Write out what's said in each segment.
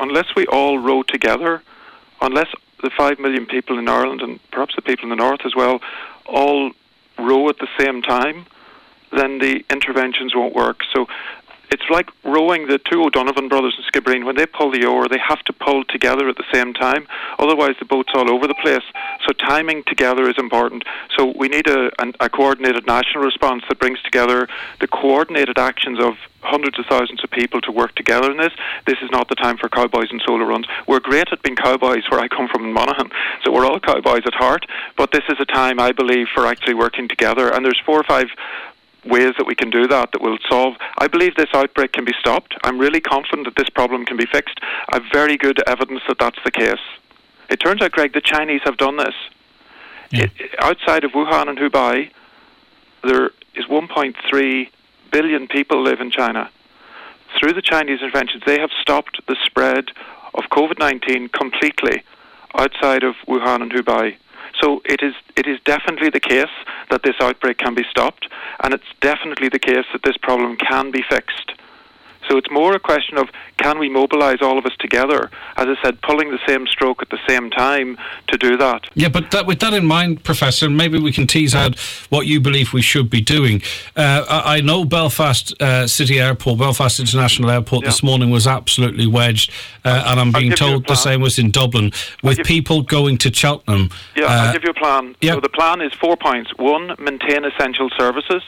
unless we all row together, unless the 5 million people in Ireland and perhaps the people in the north as well all row at the same time, then the interventions won't work. So it's like rowing the two O'Donovan brothers in Skibbereen. When they pull the oar, they have to pull together at the same time. Otherwise, the boat's all over the place. So timing together is important. So we need a coordinated national response that brings together the coordinated actions of hundreds of thousands of people to work together in this. This is not the time for cowboys and solo runs. We're great at being cowboys where I come from in Monaghan, so we're all cowboys at heart. But this is a time, I believe, for actually working together. And there's 4 or 5 ways that we can do that will solve. I believe this outbreak can be stopped. I'm really confident that this problem can be fixed. I have very good evidence that that's the case. It turns out, Greg, the Chinese have done this. Yeah. Outside of Wuhan and Hubei, there is 1.3 billion people live in China. Through the Chinese interventions, they have stopped the spread of COVID-19 completely outside of Wuhan and Hubei. So it is definitely the case that this outbreak can be stopped, and it's definitely the case that this problem can be fixed. So it's more a question of, can we mobilise all of us together, as I said, pulling the same stroke at the same time to do that. Yeah, but with that in mind, Professor, maybe we can tease out what you believe we should be doing. I know Belfast City Airport, Belfast International Airport this morning was absolutely wedged, and I'm being told the same was in Dublin, with people going to Cheltenham. Yeah, I'll give you a plan. Yeah. So the plan is 4 points. 1, maintain essential services.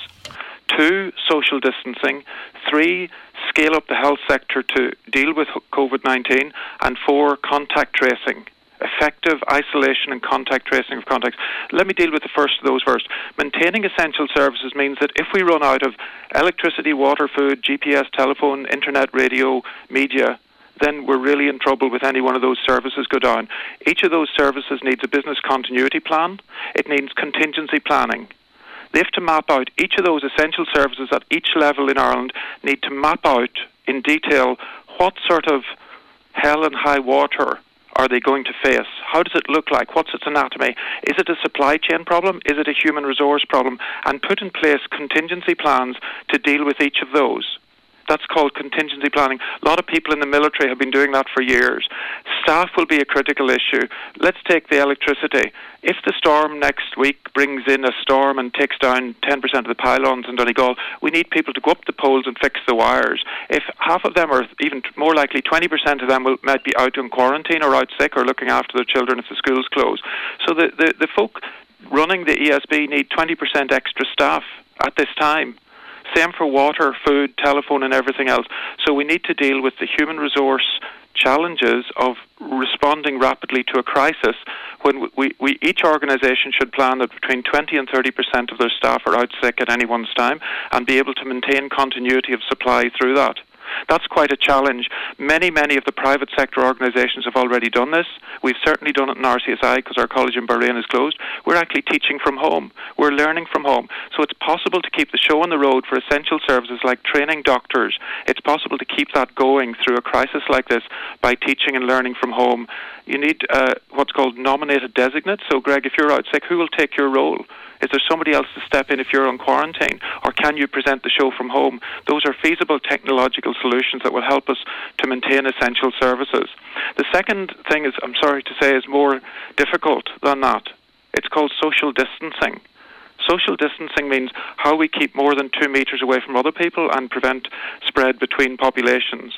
2, social distancing. 3, scale up the health sector to deal with COVID-19. And 4, contact tracing. Effective isolation and contact tracing of contacts. Let me deal with the first of those first. Maintaining essential services means that if we run out of electricity, water, food, GPS, telephone, internet, radio, media, then we're really in trouble with any one of those services go down. Each of those services needs a business continuity plan. It needs contingency planning. They have to map out each of those essential services at each level in Ireland, need to map out in detail what sort of hell and high water are they going to face? How does it look like? What's its anatomy? Is it a supply chain problem? Is it a human resource problem? And put in place contingency plans to deal with each of those. That's called contingency planning. A lot of people in the military have been doing that for years. Staff will be a critical issue. Let's take the electricity. If the storm next week brings in a storm and takes down 10% of the pylons in Donegal, we need people to go up the poles and fix the wires. If half of them, or even more likely 20% of them, might be out in quarantine or out sick or looking after their children if the schools close. So the folk running the ESB need 20% extra staff at this time. Same for water, food, telephone and everything else. So we need to deal with the human resource challenges of responding rapidly to a crisis when we each organisation should plan that between 20 and 30% of their staff are out sick at any one time and be able to maintain continuity of supply through that. That's quite a challenge. Many of the private sector organisations have already done this. We've certainly done it in RCSI because our college in Bahrain is closed. We're actually teaching from home. We're learning from home. So it's possible to keep the show on the road for essential services like training doctors. It's possible to keep that going through a crisis like this by teaching and learning from home. You need what's called nominated designates. So, Greg, if you're out sick, who will take your role? Is there somebody else to step in if you're on quarantine? Or can you present the show from home? Those are feasible technological solutions that will help us to maintain essential services. The second thing is, I'm sorry to say, is more difficult than that. It's called social distancing. Social distancing means how we keep more than 2 metres away from other people and prevent spread between populations.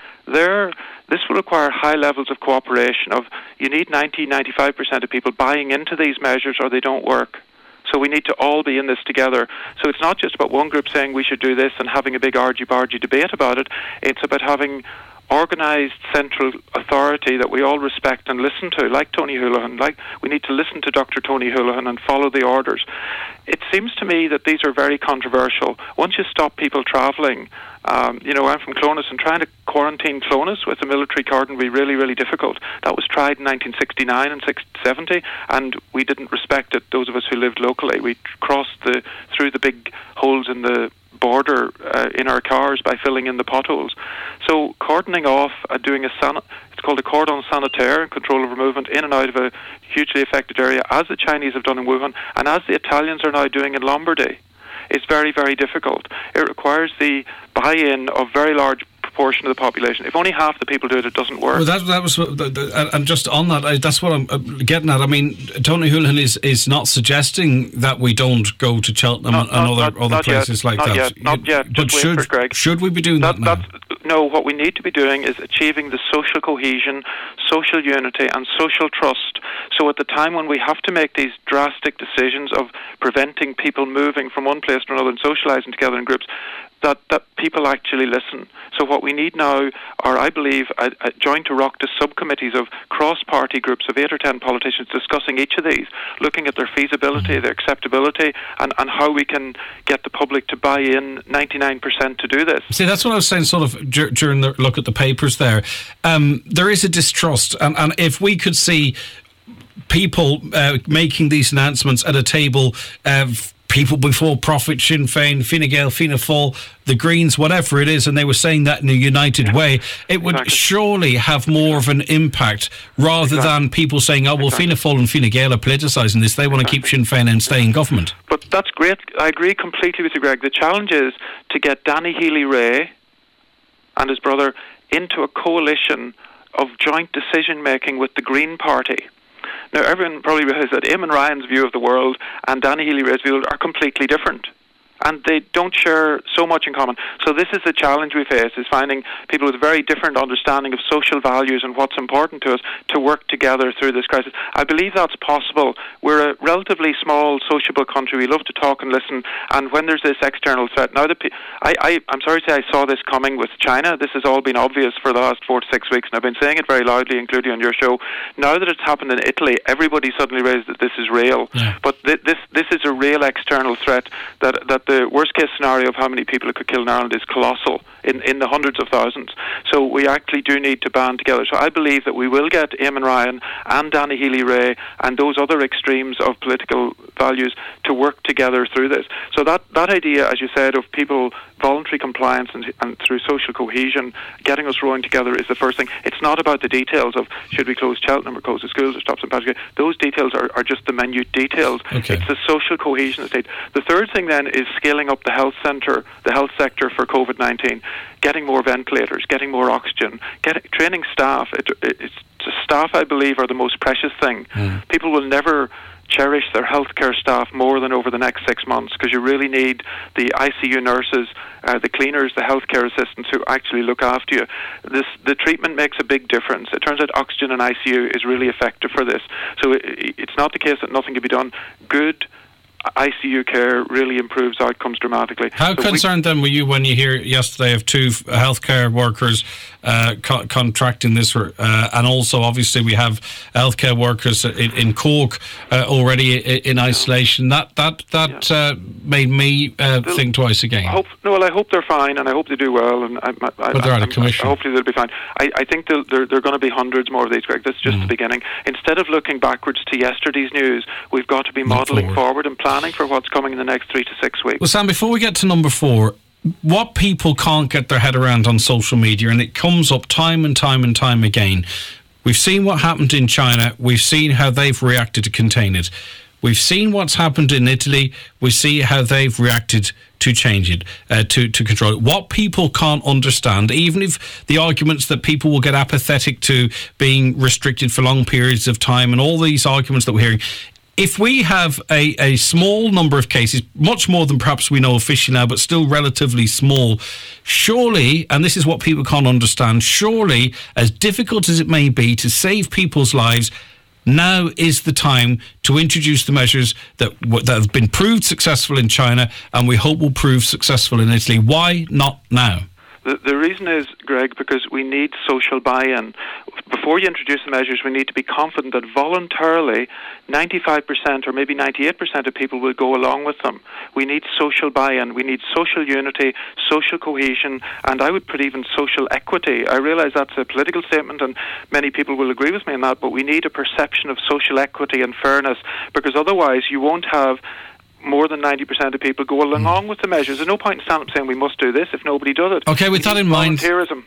This will require high levels of cooperation. You need 90-95% of people buying into these measures or they don't work. So we need to all be in this together. So it's not just about one group saying we should do this and having a big argy-bargy debate about it. It's about having organised central authority that we all respect and listen to, like Tony Holohan. We need to listen to Dr. Tony Holohan and follow the orders. It seems to me that these are very controversial. Once you stop people travelling, I'm from Clones, and trying to quarantine Clones with a military cordon would be really, really difficult. That was tried in 1969 and 70, and we didn't respect it, those of us who lived locally. We crossed through the big holes in the border in our cars by filling in the potholes. So cordoning off, doing it's called a cordon sanitaire, control over movement in and out of a hugely affected area, as the Chinese have done in Wuhan, and as the Italians are now doing in Lombardy, is very, very difficult. It requires the buy-in of very large proportion of the population. If only half the people do it, it doesn't work. Well, that was, and just on that, that's what I'm getting at. I mean, Tony Holohan is not suggesting that we don't go to Cheltenham and other places like that. Not yet. But should we be doing that now? No, what we need to be doing is achieving the social cohesion, social unity and social trust. So at the time when we have to make these drastic decisions of preventing people moving from one place to another and socialising together in groups, that people actually listen. So what we need now are, I believe, a joint Oireachtas subcommittees of cross-party groups of 8 or 10 politicians discussing each of these, looking at their feasibility, their acceptability, and how we can get the public to buy in 99% to do this. See, that's what I was saying sort of during the look at the papers there. There is a distrust, and if we could see people making these announcements at a table, people before Profit, Sinn Féin, Fine Gael, Fianna Fáil, the Greens, whatever it is, and they were saying that in a united way, it would surely have more of an impact rather than people saying, oh, well, Fianna Fáil and Fine Gael are politicising this. They want to keep Sinn Féin and stay in government. But that's great. I agree completely with you, Greg. The challenge is to get Danny Healy-Rae and his brother into a coalition of joint decision-making with the Green Party. Now, everyone probably realises that Eamon Ryan's view of the world and Danny Healy-Rae's view are completely different. And they don't share so much in common. So this is the challenge we face, is finding people with a very different understanding of social values and what's important to us to work together through this crisis. I believe that's possible. We're a relatively small, sociable country. We love to talk and listen. And when there's this external threat, now I'm sorry to say I saw this coming with China. This has all been obvious for the last 4 to 6 weeks, and I've been saying it very loudly, including on your show. Now that it's happened in Italy, everybody suddenly realizes that this is real. Yeah. But this is a real external threat that the worst-case scenario of how many people it could kill in Ireland is colossal, in the hundreds of thousands. So we actually do need to band together. So I believe that we will get Eamon Ryan and Danny Healy-Rae and those other extremes of political values to work together through this. So that idea, as you said, of people voluntary compliance and through social cohesion, getting us rowing together is the first thing. It's not about the details of should we close Cheltenham or close the schools or stop St. Patrick's Day. Those details are just the minute details. Okay. It's the social cohesion of the state. The third thing then is scaling up the health sector for COVID-19, getting more ventilators, getting more oxygen, training staff. Staff, I believe, are the most precious thing. People will never cherish their healthcare staff more than over the next 6 months, because you really need the ICU nurses, the cleaners, the healthcare assistants who actually look after you. The treatment makes a big difference. It turns out oxygen in ICU is really effective for this. So it's not the case that nothing can be done. Good ICU care really improves outcomes dramatically. How concerned then were you when you hear yesterday of 2 healthcare workers contracting this, and also obviously we have healthcare workers in Cork already in isolation? That made me think twice again. I hope they're fine, and I hope they do well. And but they're out of commission. Hopefully they'll be fine. I think there are going to be hundreds more of these, Greg. That's just the beginning. Instead of looking backwards to yesterday's news, we've got to be modelling forward and planning for what's coming in the next 3 to 6 weeks. Well, Sam, before we get to number 4, what people can't get their head around on social media, and it comes up time and time and time again. We've seen what happened in China. We've seen how they've reacted to contain it. We've seen what's happened in Italy. We see how they've reacted to change it, to control it. What people can't understand, even if the arguments that people will get apathetic to being restricted for long periods of time and all these arguments that we're hearing, if we have a small number of cases, much more than perhaps we know officially now, but still relatively small, surely, and this is what people can't understand, surely, as difficult as it may be to save people's lives, now is the time to introduce the measures that have been proved successful in China and we hope will prove successful in Italy. Why not now? The reason is, Greg, because we need social buy-in. Before you introduce the measures, we need to be confident that voluntarily 95% or maybe 98% of people will go along with them. We need social buy-in. We need social unity, social cohesion, and I would put even social equity. I realise that's a political statement and many people will agree with me on that, but we need a perception of social equity and fairness, because otherwise you won't have more than 90% of people go along with the measures. There's no point in standing up saying we must do this if nobody does it. Okay, with that in mind,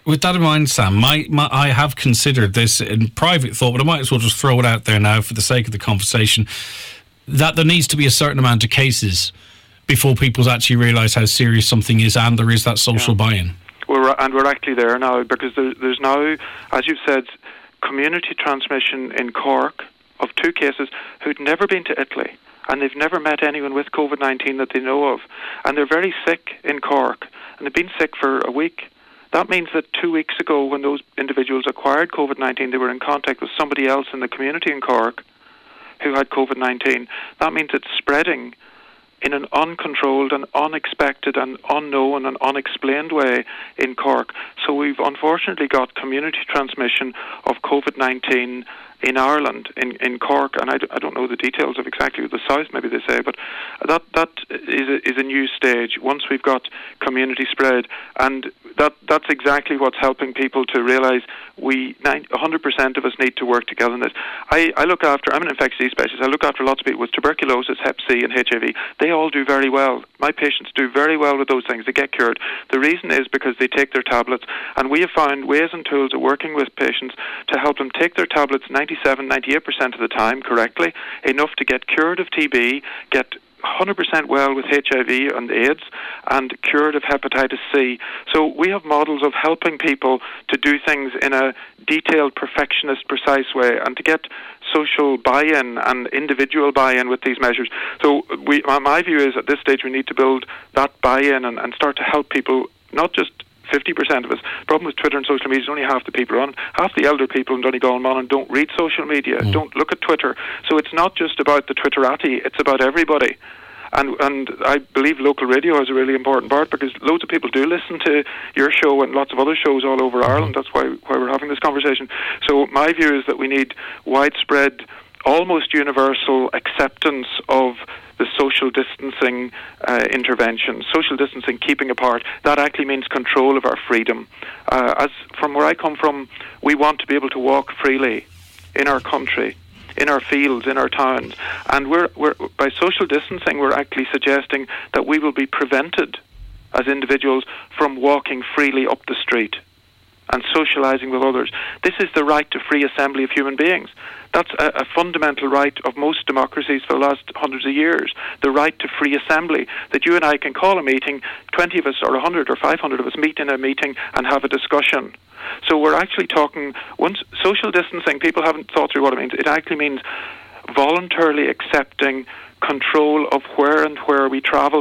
Sam, I have considered this in private thought, but I might as well just throw it out there now for the sake of the conversation, that there needs to be a certain amount of cases before people actually realise how serious something is and there is that social buy-in. we're actually there now, because there's now, as you've said, community transmission in Cork of 2 cases who'd never been to Italy, and they've never met anyone with COVID-19 that they know of, and they're very sick in Cork, and they've been sick for a week. That means that 2 weeks ago, when those individuals acquired COVID-19, they were in contact with somebody else in the community in Cork who had COVID-19. That means it's spreading in an uncontrolled and unexpected and unknown and unexplained way in Cork. So we've unfortunately got community transmission of COVID-19 in Ireland, in Cork, and I don't know the details of exactly the south, maybe they say, but that is a new stage once we've got community spread, and that's exactly what's helping people to realise 100% of us need to work together in this. I'm an infectious disease specialist. I look after lots of people with tuberculosis, Hep C and HIV. They all do very well. My patients do very well with those things. They get cured. The reason is because they take their tablets, and we have found ways and tools of working with patients to help them take their tablets 98% of the time correctly, enough to get cured of TB, get 100% well with HIV and AIDS, and cured of hepatitis C. So we have models of helping people to do things in a detailed, perfectionist, precise way, and to get social buy-in and individual buy-in with these measures. So my view is at this stage we need to build that buy-in and start to help people, not just 50% of us. The problem with Twitter and social media is only half the people are on. Half the elder people in Donegal and don't read social media, don't look at Twitter. So it's not just about the Twitterati, it's about everybody. And I believe local radio has a really important part, because loads of people do listen to your show and lots of other shows all over Ireland. That's why we're having this conversation. So my view is that we need widespread, almost universal acceptance of the social distancing intervention. Social distancing, keeping apart, that actually means control of our freedom. As from where I come from, we want to be able to walk freely in our country, in our fields, in our towns, and we're by social distancing, we're actually suggesting that we will be prevented as individuals from walking freely up the street and socialising with others. This is the right to free assembly of human beings. That's a fundamental right of most democracies for the last hundreds of years, the right to free assembly, that you and I can call a meeting, 20 of us or 100 or 500 of us meet in a meeting and have a discussion. So we're actually talking, once social distancing, people haven't thought through what it means. It actually means voluntarily accepting control of where and when we travel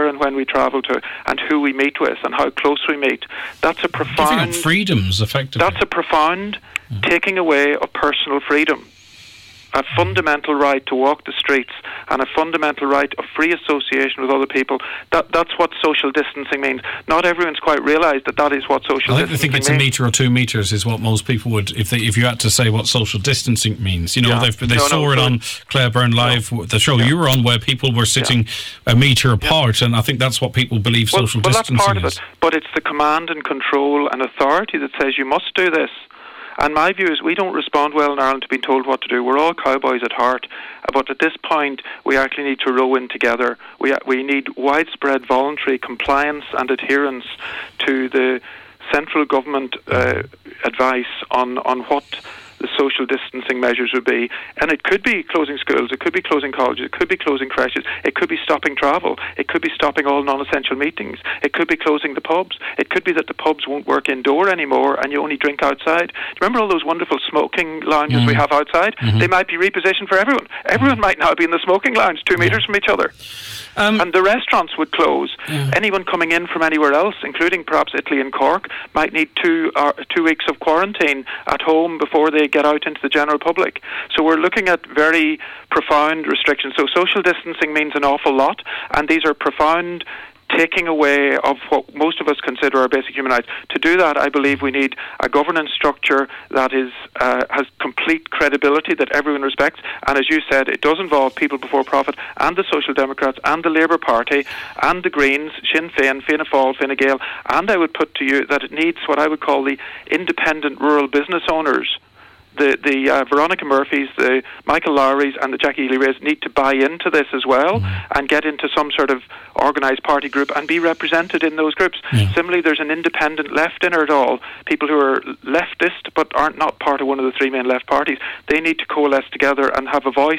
to, and who we meet with, and how close we meet. That's a profound... Giving up freedoms, effectively. That's a profound taking away of personal freedom. A fundamental right to walk the streets and a fundamental right of free association with other people. That's what social distancing means. Not everyone's quite realised that is what social distancing means. I think it's a metre or 2 metres is what most people would, if you had to say what social distancing means. You know, they saw it on Claire Byrne Live, the show you were on, where people were sitting a metre apart, and I think that's what people believe social distancing that's part of is. it, but it's the command and control and authority that says you must do this. And my view is we don't respond well in Ireland to being told what to do. We're all cowboys at heart. But at this point, we actually need to row in together. We need widespread voluntary compliance and adherence to the central government advice on what the social distancing measures would be. And it could be closing schools, it could be closing colleges, it could be closing creches, it could be stopping travel, it could be stopping all non-essential meetings, it could be closing the pubs, it could be that the pubs won't work indoor anymore and you only drink outside. Remember all those wonderful smoking lounges we have outside? They might be repositioned for everyone. Everyone might now be in the smoking lounge 2 metres from each other. And the restaurants would close. Anyone coming in from anywhere else, including perhaps Italy and Cork, might need 2 weeks of quarantine at home before they get out into the general public. So we're looking at very profound restrictions. So social distancing means an awful lot, and these are profound taking away of what most of us consider our basic human rights. To do that, I believe we need a governance structure that has complete credibility, that everyone respects. And as you said, it does involve People Before Profit and the Social Democrats and the Labour Party and the Greens, Sinn Féin, Fianna Fáil, Fine Gael. And I would put to you that it needs what I would call the independent rural business owners the Veronica Murphys, the Michael Lowrys and the Jackie Ely-Rays need to buy into this as well and get into some sort of organised party group and be represented in those groups. Similarly, there's an independent left in it all. People who are leftist but aren't not part of one of the three main left parties, they need to coalesce together and have a voice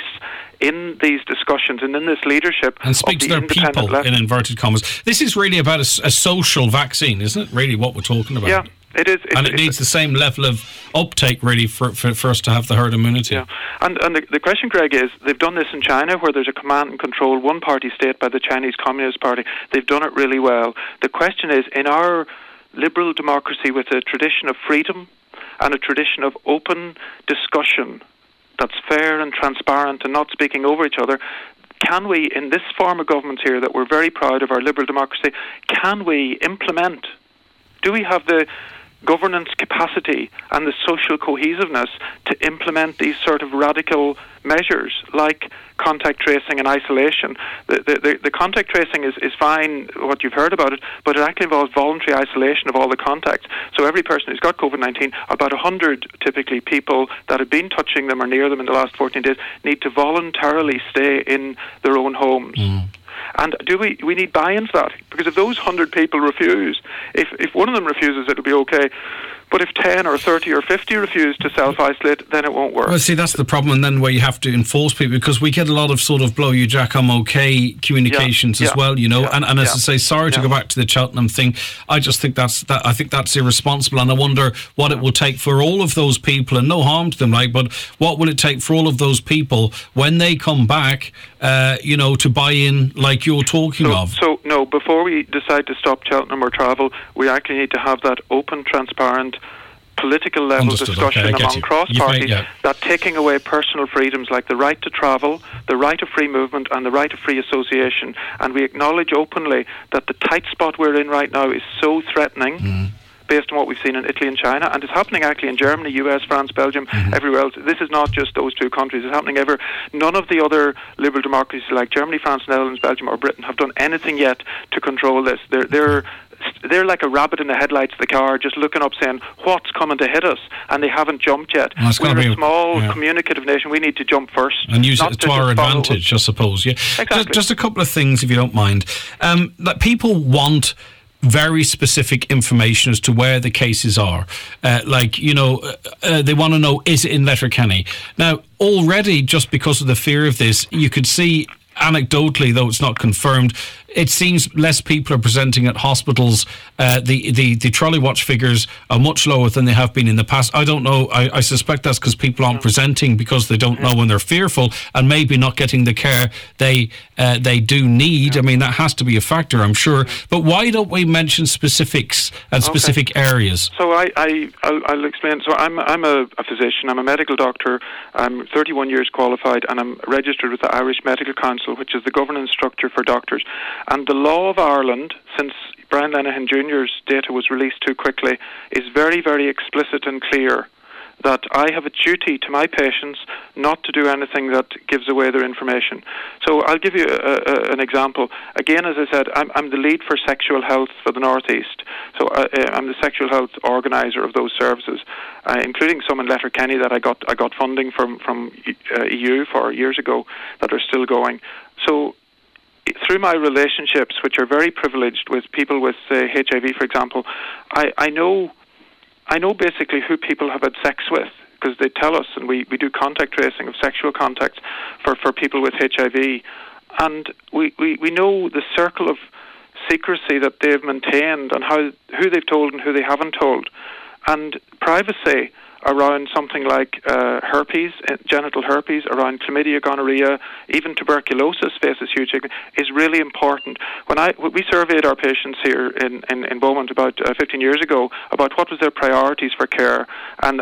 in these discussions and in this leadership. And speak to their people, left. In inverted commas. This is really about a social vaccine, isn't it? Really what we're talking about. Yeah. It is, and it needs the same level of uptake, really, for us to have the herd immunity. Yeah, and the question, Greg, is they've done this in China, where there's a command and control one-party state by the Chinese Communist Party. They've done it really well. The question is, in our liberal democracy with a tradition of freedom and a tradition of open discussion that's fair and transparent and not speaking over each other, can we, in this form of government here that we're very proud of, our liberal democracy, can we implement? Do we have the governance capacity and the social cohesiveness to implement these sort of radical measures like contact tracing and isolation? The contact tracing is fine, what you've heard about it, but it actually involves voluntary isolation of all the contacts. So every person who's got COVID-19, about 100 typically people that have been touching them or near them in the last 14 days, need to voluntarily stay in their own homes. And do we need buy-in for that? Because if those 100 people refuse, if one of them refuses, it'll be okay. But if 10 or 30 or 50 refuse to self-isolate, then it won't work. Well, see, that's the problem, and then where you have to enforce people, because we get a lot of sort of blow you, Jack, I'm okay communications as well, you know. And as I say, sorry to go back to the Cheltenham thing, I just think I think that's irresponsible, and I wonder what it will take for all of those people, and no harm to them, like, but what will it take for all of those people when they come back, you know, to buy in like you're talking of? So, no, before we decide to stop Cheltenham or travel, we actually need to have that open, transparent, political level discussion among cross-parties that taking away personal freedoms like the right to travel, the right of free movement and the right of free association, and we acknowledge openly that the tight spot we're in right now is so threatening based on what we've seen in Italy and China, and it's happening actually in Germany, US, France, Belgium, everywhere else. This is not just those two countries, it's happening everywhere. None of the other liberal democracies like Germany, France, Netherlands, Belgium or Britain have done anything yet to control this. They're like a rabbit in the headlights of the car, just looking up saying, what's coming to hit us? And they haven't jumped yet. Well, we're a small, communicative nation. We need to jump first. And use it to our advantage, I suppose. Yeah. Exactly. Just a couple of things, if you don't mind. That people want very specific information as to where the cases are. Like, you know, they want to know, is it in Letterkenny? Now, already, just because of the fear of this, you could see anecdotally, though it's not confirmed, it seems less people are presenting at hospitals. The Trolley Watch figures are much lower than they have been in the past. I don't know. I suspect that's because people aren't presenting because they don't know when they're fearful and maybe not getting the care they do need. I mean, that has to be a factor, I'm sure. But why don't we mention specifics and specific areas? So I'll explain. So I'm a physician. I'm a medical doctor. I'm 31 years qualified, and I'm registered with the Irish Medical Council, which is the governance structure for doctors. And the law of Ireland, since Brian Lenihan Jr.'s data was released too quickly, is very, very explicit and clear that I have a duty to my patients not to do anything that gives away their information. So I'll give you an example. Again, as I said, I'm the lead for sexual health for the North East. So I'm the sexual health organiser of those services, including some in Letterkenny that I got funding from EU for years ago that are still going. So through my relationships, which are very privileged with people with, say, HIV, for example, I know basically who people have had sex with, because they tell us, and we do contact tracing of sexual contacts for people with HIV, and we know the circle of secrecy that they've maintained and who they've told and who they haven't told, and privacy around something like herpes, genital herpes, around chlamydia, gonorrhea, even tuberculosis faces huge stigma, is really important. When we surveyed our patients here in Beaumont about 15 years ago about what was their priorities for care, and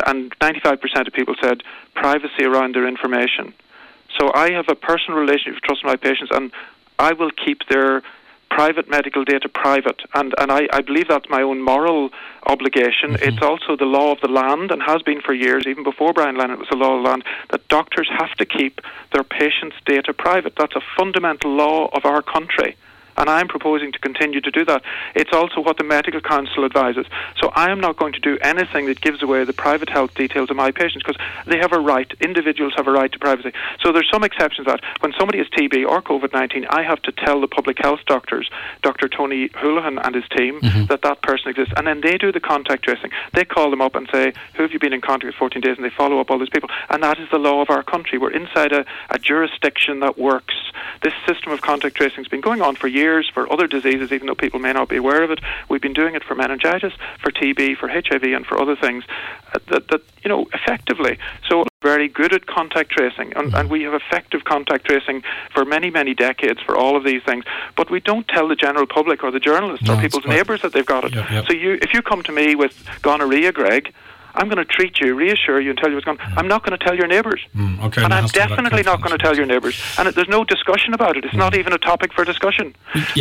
95% of people said privacy around their information. So I have a personal relationship with trust with my patients, and I will keep their private medical data private, and I believe that's my own moral obligation. It's also the law of the land, and has been for years, even before Brian Lenihan, it was the law of the land, that doctors have to keep their patients' data private. That's a fundamental law of our country, and I'm proposing to continue to do that. It's also what the Medical Council advises. So I am not going to do anything that gives away the private health details of my patients, because they have a right, individuals have a right to privacy. So there's some exceptions to that. When somebody has TB or COVID-19, I have to tell the public health doctors, Dr. Tony Houlihan and his team, that person exists, and then they do the contact tracing. They call them up and say, who have you been in contact with 14 days, and they follow up all these people, and that is the law of our country. We're inside a jurisdiction that works. This system of contact tracing has been going on for years for other diseases, even though people may not be aware of it. We've been doing it for meningitis, for TB, for HIV, and for other things that effectively. So very good at contact tracing, and we have effective contact tracing for many, many decades for all of these things. But we don't tell the general public or the journalists or people's neighbours that they've got it. Yep. So if you come to me with gonorrhea, Greg, I'm going to treat you, reassure you, and tell you what's going on. I'm not going to tell your neighbours. Okay, and I'm definitely not going to tell your neighbours. And there's no discussion about it. It's not even a topic for discussion.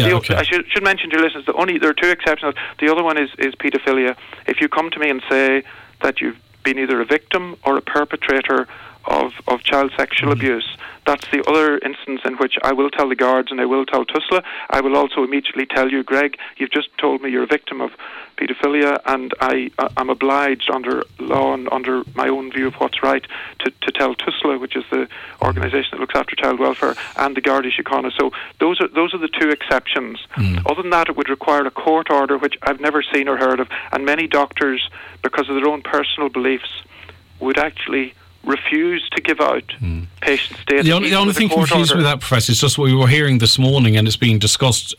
I should mention to your listeners that there are two exceptions. The other one is paedophilia. If you come to me and say that you've been either a victim or a perpetrator of child sexual abuse, that's the other instance in which I will tell the guards and I will tell TUSLA. I will also immediately tell you, Greg, you've just told me you're a victim of paedophilia, and I'm obliged under law and under my own view of what's right to tell TUSLA, which is the organisation that looks after child welfare, and the Garda Síochána. So those are the two exceptions. Other than that, it would require a court order, which I've never seen or heard of, and many doctors, because of their own personal beliefs, would actually refuse to give out patient status. The only thing confused with that, Professor, is just what we were hearing this morning, and it's being discussed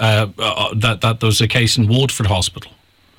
that there's a case in Waterford Hospital.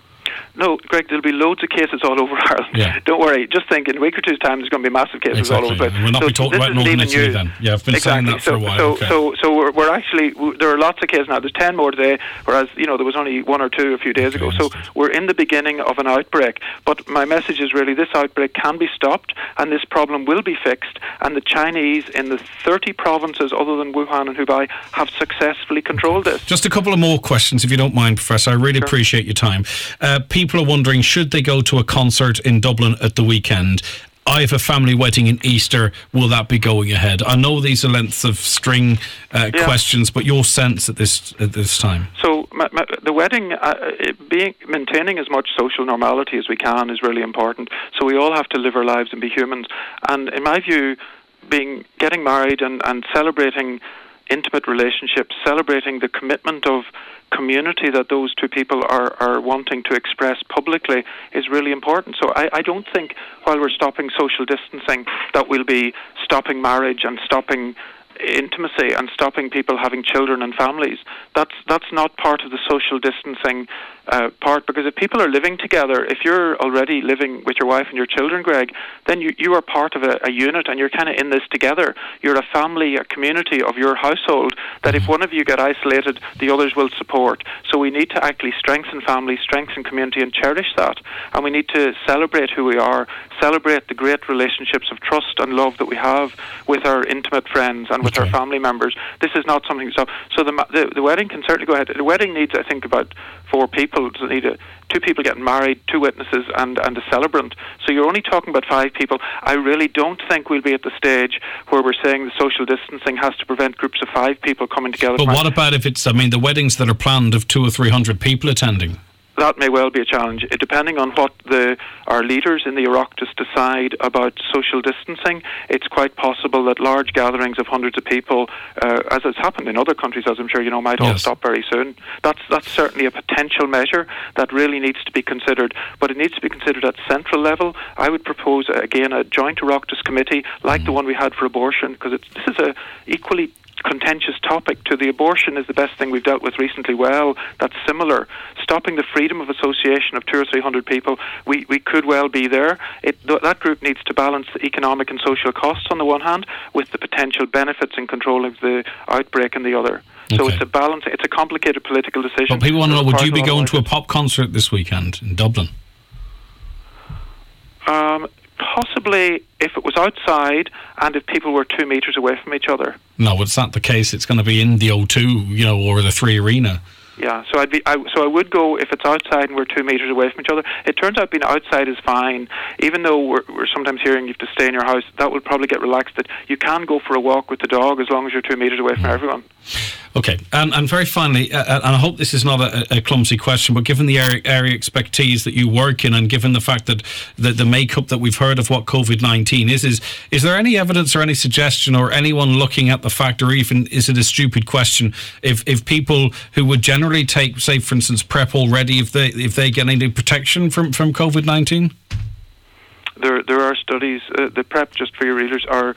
No, Greg, there'll be loads of cases all over Ireland. Yeah. Don't worry. Just think, in a week or two's time, there's going to be massive cases all over. And we'll not be talking about Northern Italy then. Yeah, I've been saying that for a while. So we're actually, there are lots of cases now. There's 10 more today, whereas, there was only one or two a few days ago. So we're in the beginning of an outbreak. But my message is really this outbreak can be stopped, and this problem will be fixed. And the Chinese in the 30 provinces other than Wuhan and Hubei have successfully controlled this. Just a couple of more questions, if you don't mind, Professor. I really appreciate your time. People are wondering, should they go to a concert in Dublin at the weekend? I have a family wedding in Easter. Will that be going ahead? I know these are lengths of string questions, but your sense at this time? So the wedding, maintaining as much social normality as we can is really important. So we all have to live our lives and be humans. And in my view, getting married and celebrating intimate relationships, celebrating the commitment of community that those two people are wanting to express publicly is really important. So I don't think while we're stopping social distancing that we'll be stopping marriage and stopping intimacy and stopping people having children and families. That's not part of the social distancing part, because if people are living together, if you're already living with your wife and your children, Greg, then you are part of a unit, and you're kind of in this together. You're a family, a community of your household that if one of you get isolated, the others will support. So we need to actually strengthen family, strengthen community, and cherish that. And we need to celebrate who we are, celebrate the great relationships of trust and love that we have with our intimate friends and with our family members. This is not something to stop. So the wedding can certainly go ahead. The wedding needs, I think, about 4 people. To need 2 people getting married, 2 witnesses, and a celebrant. So you're only talking about 5 people. I really don't think we'll be at the stage where we're saying the social distancing has to prevent groups of 5 people coming together. But what about if it's, the weddings that are planned of 200 or 300 people attending? That may well be a challenge, depending on what our leaders in the Oireachtas decide about social distancing. It's quite possible that large gatherings of hundreds of people, as has happened in other countries, as I'm sure you know, might all stop very soon. That's certainly a potential measure that really needs to be considered, but it needs to be considered at central level. I would propose, again, a joint Oireachtas committee like the one we had for abortion, because this is a equally contentious topic. To the abortion is the best thing we've dealt with recently. Well, that's similar. Stopping the freedom of association of 200 or 300 people, we could well be there. That group needs to balance the economic and social costs on the one hand with the potential benefits in control of the outbreak on the other. So it's a balance. It's a complicated political decision. But people want to know, would you be going to a pop concert this weekend in Dublin? Possibly if it was outside and if people were 2 metres away from each other. No, it's not the case. It's going to be in the O2, or the 3 Arena. Yeah, so I would go if it's outside and we're 2 metres away from each other. It turns out being outside is fine, even though we're sometimes hearing you have to stay in your house. That will probably get relaxed. That you can go for a walk with the dog as long as you're 2 metres away from everyone. Okay, and very finally, and I hope this is not a clumsy question, but given the area expertise that you work in, and given the fact that the makeup that we've heard of what COVID-19 is there any evidence or any suggestion or anyone looking at the fact, or even is it a stupid question, if people who would generally take, say, for instance, PrEP already, if they get any protection from COVID-19? There are studies. The PrEP, just for your readers, are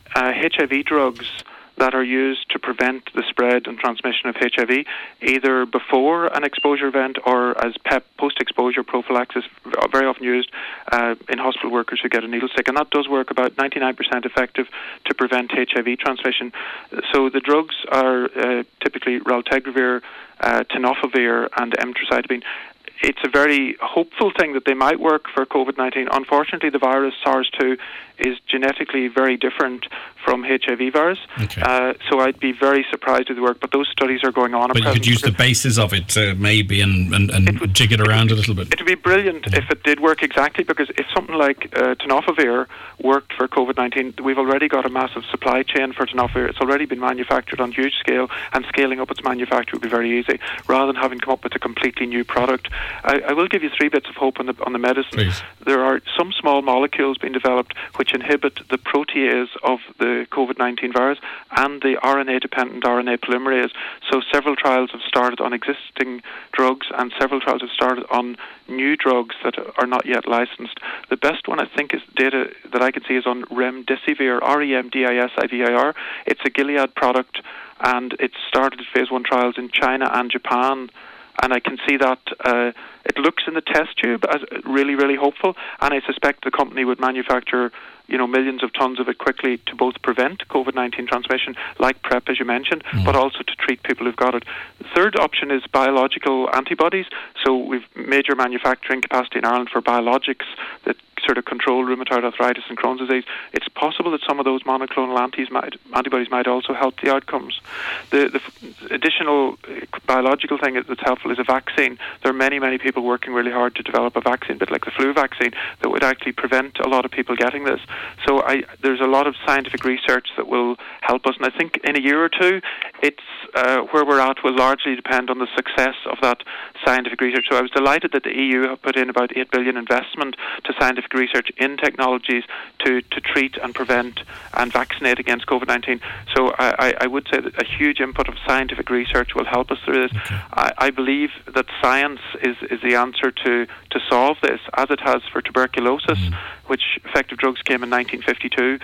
HIV drugs that are used to prevent the spread and transmission of HIV, either before an exposure event or as PEP, post-exposure prophylaxis, very often used in hospital workers who get a needle stick. And that does work, about 99% effective to prevent HIV transmission. So the drugs are typically raltegravir, tenofovir, and emtricitabine. It's a very hopeful thing that they might work for COVID-19. Unfortunately, the virus SARS-2 is genetically very different from HIV virus. Okay. So I'd be very surprised if it worked, but those studies are going on. But you could use the basis of it maybe and jig it around a little bit. It would be brilliant if it did work exactly, because if something like tenofovir worked for COVID-19, we've already got a massive supply chain for tenofovir. It's already been manufactured on huge scale, and scaling up its manufacture would be very easy, rather than having come up with a completely new product. I will give you 3 bits of hope on the medicine. Please. There are some small molecules being developed which inhibit the protease of the COVID-19 virus and the RNA-dependent RNA polymerase. So several trials have started on existing drugs, and several trials have started on new drugs that are not yet licensed. The best one, I think, is data that I can see is on remdesivir, REMDISIVIR. It's a Gilead product, and it started phase 1 trials in China and Japan. And I can see that it looks in the test tube as really, really hopeful. And I suspect the company would manufacture, millions of tons of it quickly to both prevent COVID-19 transmission, like PrEP, as you mentioned, but also to treat people who've got it. The third option is biological antibodies. So we've major manufacturing capacity in Ireland for biologics that sort of control rheumatoid arthritis and Crohn's disease. It's possible that some of those monoclonal antibodies might also help the outcomes. The additional biological thing that's helpful is a vaccine. There are many, many people working really hard to develop a vaccine, a bit like the flu vaccine, that would actually prevent a lot of people getting this. So there's a lot of scientific research that will help us, and I think in a year or two, it's where we're at will largely depend on the success of that scientific research. So I was delighted that the EU have put in about 8 billion investment to scientific research in technologies to treat and prevent and vaccinate against COVID-19. So I would say that a huge input of scientific research will help us through this. Okay. I believe that science is the answer to solve this, as it has for tuberculosis, which effective drugs came in 1952,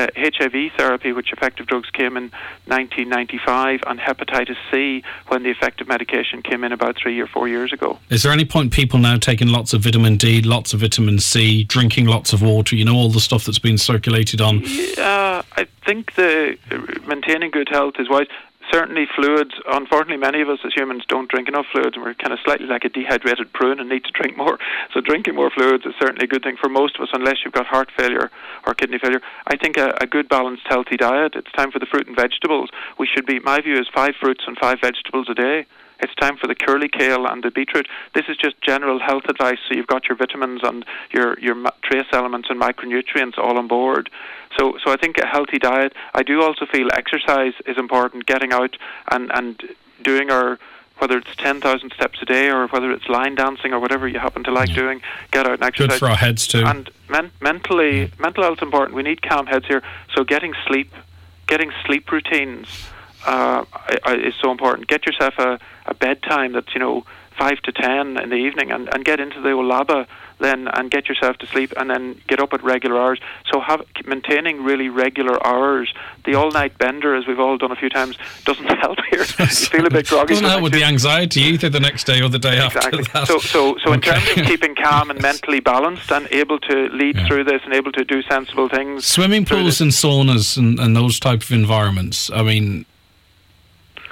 HIV therapy, which effective drugs came in 1995, and hepatitis C, when the effective medication came in about 3 or 4 years ago. Is there any point people now taking lots of vitamin D, lots of vitamin C, drinking lots of water, all the stuff that's been circulated on? Yeah, I think maintaining good health is wise. Certainly fluids, unfortunately many of us as humans don't drink enough fluids, and we're kind of slightly like a dehydrated prune and need to drink more. So drinking more fluids is certainly a good thing for most of us, unless you've got heart failure or kidney failure. I think a good balanced healthy diet, it's time for the fruit and vegetables. We should be, my view is 5 fruits and 5 vegetables a day. It's time for the curly kale and the beetroot. This is just general health advice, so you've got your vitamins and your trace elements and micronutrients all on board. So I think a healthy diet. I do also feel exercise is important, getting out and doing whether it's 10,000 steps a day or whether it's line dancing or whatever you happen to like doing, get out and exercise. Good for our heads too. And mental health is important. We need calm heads here. So getting sleep routines is so important. Get yourself a bedtime that's 5 to 10 in the evening, and get into the old LABA then and get yourself to sleep, and then get up at regular hours. So maintaining really regular hours. The all-night bender, as we've all done a few times, doesn't help here. You feel a bit groggy. Doesn't help with the anxiety either the next day or the day after that. So in terms of keeping calm and mentally balanced and able to lead through this and able to do sensible things. Swimming pools and saunas and those type of environments, I mean...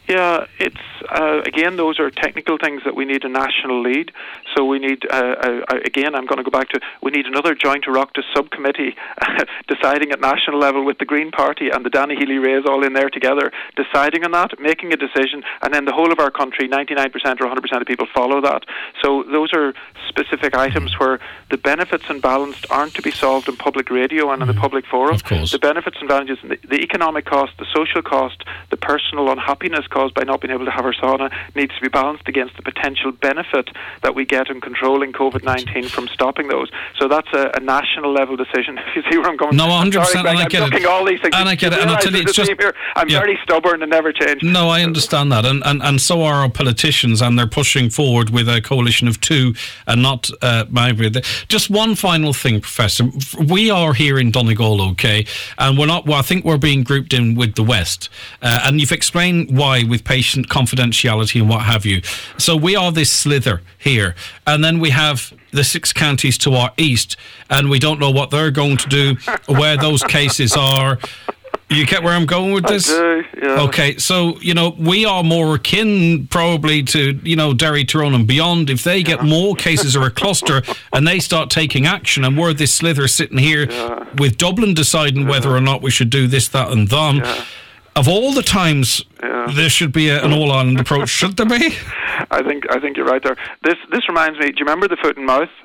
Yeah, it's again, those are technical things that we need a national lead. So we need, again, I'm going to go back to, we need another joint Oireachtas subcommittee deciding at national level with the Green Party and the Danny Healy-Raes all in there together, deciding on that, making a decision, and then the whole of our country, 99% or 100% of people follow that. So those are specific items where the benefits and balanced aren't to be solved in public radio and in the public forum. Of course. The benefits and advantages, the economic cost, the social cost, the personal unhappiness caused by not being able to have our sauna needs to be balanced against the potential benefit that we get in controlling COVID-19 from stopping those. So that's a national level decision. If you see where I'm going. No, 100%. Sorry, Greg, and I get it. All these things. And I get it. And I'll tell you, it's just here. I'm very stubborn and never change. No, I understand that, and so are our politicians, and they're pushing forward with a coalition of two, and not maybe. Just one final thing, Professor. We are here in Donegal, okay, and we're not. Well, I think we're being grouped in with the West, and you've explained why with patient confidentiality and what have you. So we are this slither here, and then we have the 6 counties to our east, and we don't know what they're going to do, where those cases are. You get where I'm going with this? I do, yeah. Okay, so, we are more akin probably to, Derry, Tyrone and beyond. If they get more cases or a cluster and they start taking action, and we're this slither sitting here with Dublin deciding whether or not we should do this, that and that. Of all the times, there should be an all-island approach, should there be? I think you're right there. This reminds me, do you remember the foot and mouth?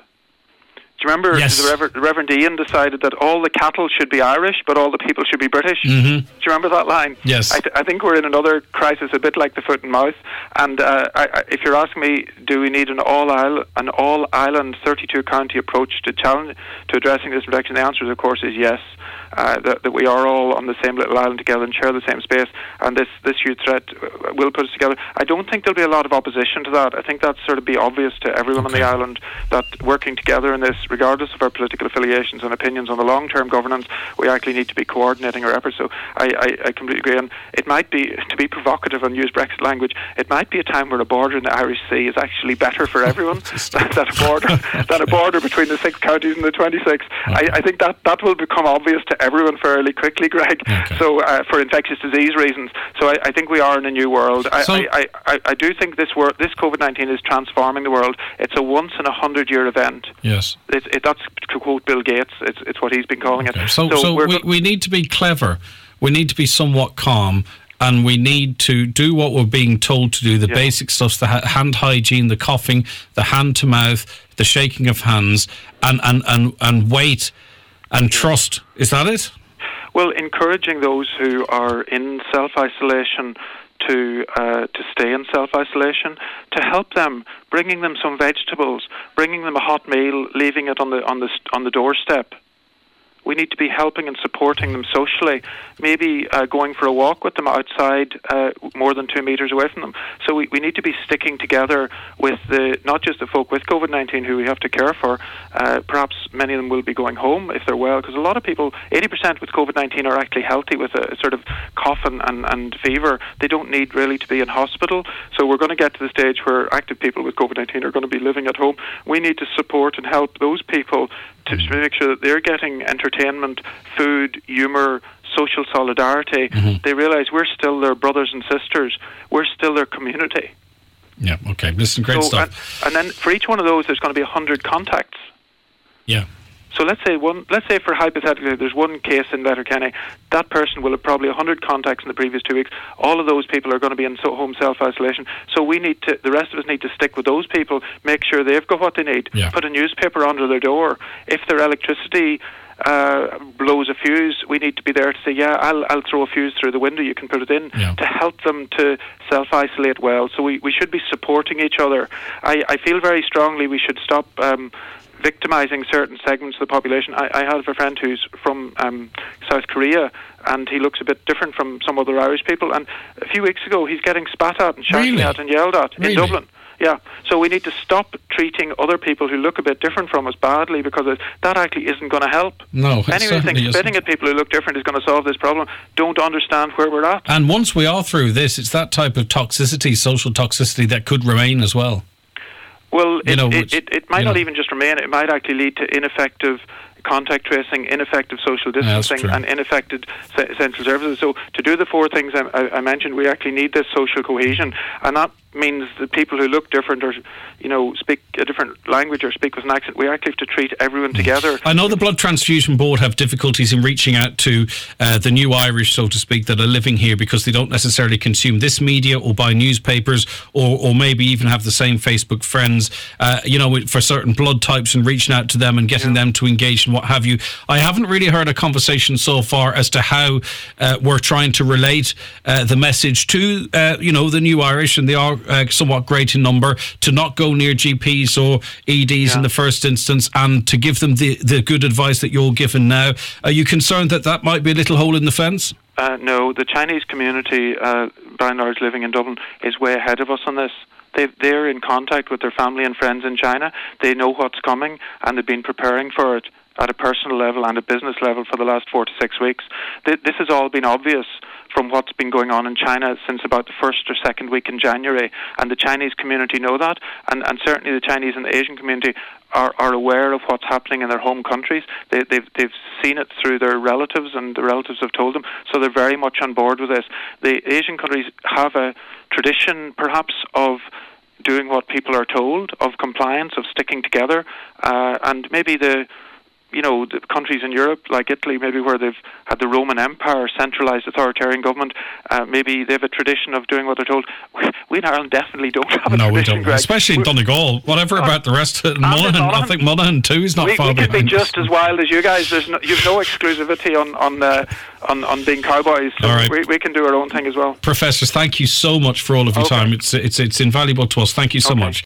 Do you remember the Reverend Ian decided that all the cattle should be Irish, but all the people should be British? Mm-hmm. Do you remember that line? Yes. I think we're in another crisis, a bit like the foot and mouth. And if you're asking me, do we need an all-island 32-county approach to addressing this protection? The answer, of course, is yes. That we are all on the same little island together and share the same space, and this huge threat will put us together. I don't think there'll be a lot of opposition to that. I think that's sort of be obvious to everyone on the island that working together in this, regardless of our political affiliations and opinions on the long-term governance, we actually need to be coordinating our efforts. So I completely agree. And it might be, to be provocative and use Brexit language, it might be a time where a border in the Irish Sea is actually better for everyone than a border between the 6 counties and the 26. I think that will become obvious to everyone fairly quickly, Greg. Okay. So for infectious disease reasons. So I think we are in a new world. I do think this COVID-19 is transforming the world. It's a once in 100-year event. Yes. That's to quote Bill Gates. It's what he's been calling it. So we need to be clever. We need to be somewhat calm. And we need to do what we're being told to do, the basic stuff, the hand hygiene, the coughing, the hand to mouth, the shaking of hands, and wait and trust. Is that it? Well, encouraging those who are in self-isolation to stay in self-isolation, to help them, bringing them some vegetables, bringing them a hot meal, leaving it on the doorstep. We need to be helping and supporting them socially, maybe going for a walk with them outside more than 2 meters away from them. So we need to be sticking together with not just the folk with COVID-19 who we have to care for. Perhaps many of them will be going home if they're well, because a lot of people, 80% with COVID-19 are actually healthy with a sort of cough and fever. They don't need really to be in hospital. So we're going to get to the stage where active people with COVID-19 are going to be living at home. We need to support and help those people to make sure that they're getting entertainment, food, humour, social solidarity. Mm-hmm. They realise we're still their brothers and sisters. We're still their community. Yeah, okay. Listen, great stuff. And then for each one of those, there's going to be 100 contacts. Yeah. So let's say for hypothetically there's one case in Letterkenny, that person will have probably 100 contacts in the previous 2 weeks. All of those people are going to be in home self-isolation. So the rest of us need to stick with those people, make sure they've got what they need, put a newspaper under their door. If their electricity blows a fuse, we need to be there to say, I'll throw a fuse through the window, you can put it in, to help them to self-isolate well. So we should be supporting each other. I feel very strongly we should stop victimising certain segments of the population. I have a friend who's from South Korea, and he looks a bit different from some other Irish people, and a few weeks ago he's getting spat at and shouted at and yelled at in Dublin. Yeah, so we need to stop treating other people who look a bit different from us badly, because that actually isn't going to help. No, it anyone thinks spitting at people who look different is going to solve this problem don't understand where we're at. And once we are through this, it's that type of toxicity, social toxicity, that could remain as well. Well, it might not even just remain. It might actually lead to ineffective contact tracing, ineffective social distancing, and ineffective essential services. So to do the four things I mentioned, we actually need this social cohesion, and that means that people who look different or speak a different language or speak with an accent, we actually have to treat everyone together. I know the Blood Transfusion Board have difficulties in reaching out to the new Irish, so to speak, that are living here because they don't necessarily consume this media or buy newspapers or maybe even have the same Facebook friends, for certain blood types, and reaching out to them and getting them to engage and what have you. I haven't really heard a conversation so far as to how we're trying to relate the message to, the new Irish, and they are somewhat great in number, to not go near GPs or EDs in the first instance, and to give them the good advice that you're given now. Are you concerned that might be a little hole in the fence? No, the Chinese community, by and large living in Dublin, is way ahead of us on this. They're in contact with their family and friends in China. They know what's coming, and they've been preparing for it at a personal level and a business level for the last 4 to 6 weeks. This has all been obvious from what's been going on in China since about the first or second week in January, and the Chinese community know that, and certainly the Chinese and the Asian community are aware of what's happening in their home countries. They've seen it through their relatives, and the relatives have told them, so they're very much on board with this. The Asian countries have a tradition, perhaps, of doing what people are told, of compliance, of sticking together, and maybe the countries in Europe, like Italy, maybe where they've had the Roman Empire, centralised authoritarian government, maybe they have a tradition of doing what they're told. We in Ireland definitely don't have a tradition. No, we don't. Greg. Especially in Donegal. Whatever about the rest of it. Monaghan, I think Monaghan too is not far behind. We could be just as wild as you guys. You've no exclusivity on being cowboys. So we can do our own thing as well. Professors, thank you so much for all of your time. It's invaluable to us. Thank you so much.